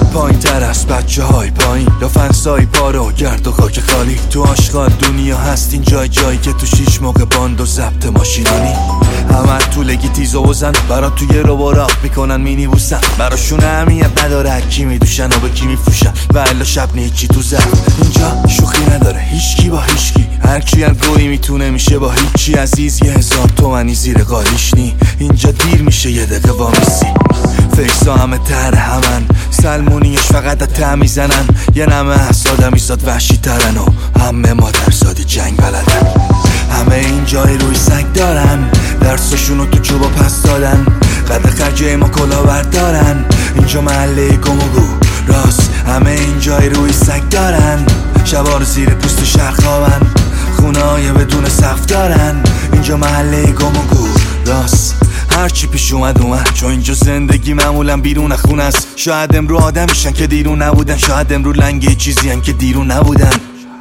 پایین تر از بچه های پایین، یا فنسای پاره و گرد و خاک خالی. تو آشغال دنیا هستین، جایی که تو شیش موقع باند و ضبط ماشینانی. همه طولگی تیز و بزن برا توی رو راه میکنن مینی بوسن. براشون اهمیت نداره کی میدوشن و به کی میفروشن، و الا شب نیچی تو زفت. اینجا شوخی نداره هیچکی با هیچکی، هر کی هر گویی میتونه میشه با هیچی. عزیز 1000 تومنی زیر قالیش نی، اینجا دیر میشه یه دقیقه وامیسی. فیکسا همه تر همن، سلمونیش فقط ته میزنن. یه نمه آدمی زاد وحشی ترن و همه مادرزادی جنگ بلدن. همه این جای روی سگ دارن، درسشونو تو چوبا پس دادن. قد خرجه ما کلاور دارن، اینجا محله گمگو راست. همه این جای روی سگ دارن، شبار زیر پوست شهر خوابن. خونه‌های بدون سقف دارن، اینجا محله گمگو راست. هرچی پیش اومد، چون اینجا زندگی معمولا بیرون خونه است. شاید امرو آدمیشن که دیرون نبودن، شاید امرو لنگه چیزی هن که دیرون نبودن.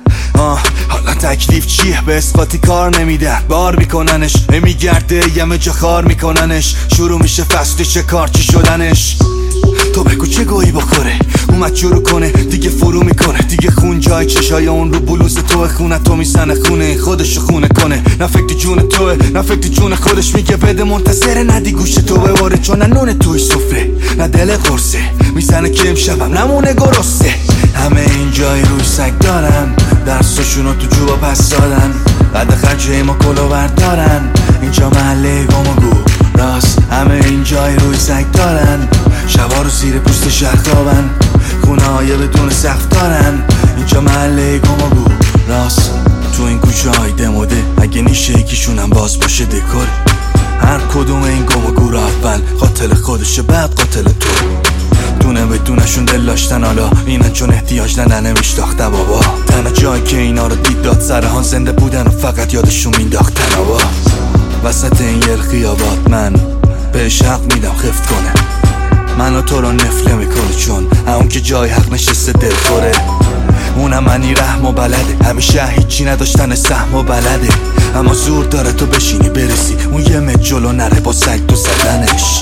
حالا تکلیف چیه؟ به اثباتی کار نمیدن، بار میکننش میگرده یمه جا خار میکننش. شروع میشه فصل شکار چی شدنش. تو بگو چه گویی بخوره، اومد شروع کنه دیگه فرو میکنه. دیگه خون جای چشای اون رو بلوز تو خونه تو میزنه، خونه خودشو خونه کنه. نه فکر جون توه نه فکر جون خودش، میگه بده منتظره ندی گوش تو بباره. چون نه نون توی سفره نه دل قرصه، میزنه که امشبم نمونه گرسته. همه این جای روی سگ دارن، درسشونو تو جوبا پس دادن. قد خرجه ما کلاور دارن، اینجا محله گمگو راست. همه این جای روی سگ دارن، شبا رو زیر پوست شهر خوابن. خونه های بدون سقف دارن، اینجا محله گمگو راست. تو این کوچه های دموده اگه نیشه یکیشونم باز باشه دکور. هر کدوم این گمگو رو اول قاتل خودشه بعد قاتل تو. دونه به دونشون دل داشتن، حالا اینن چون احتیاج نمیشتاخته بابا. تنها جایی که اینا رو دید داد سرهان زنده بودن و فقط یادشون مینداختن آبا. وسط این یل خیابات من بهش حق میدم خفت کنه. منو تو رو نفله میکنه، چون اون که جای حق نشسته دل خوره. اونم منی رحم و بلده، همیشه هیچی نداشتن سهم و بلده. اما زور داره تو بشینی برسی، اون یه متر جلو نره با سگ تو زدنش.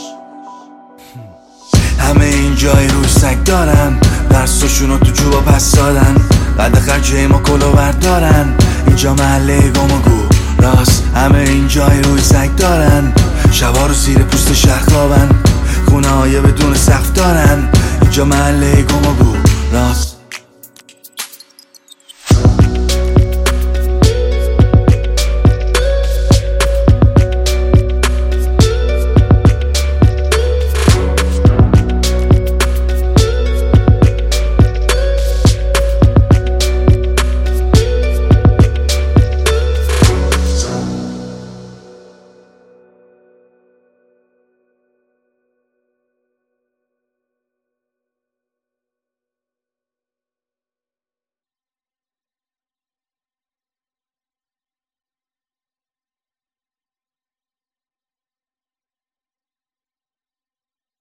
همه این جای روی سگ دارن، درسشونو تو جوبا پس دادن. قد خرجه ما کلاور دارن، اینجا محله گمگو راست. همه این جای روی سگ دارن، شبا رو زیر پوست شهر خوابن. خونه های بدون سقف دارن، اینجا محله گمگو راست.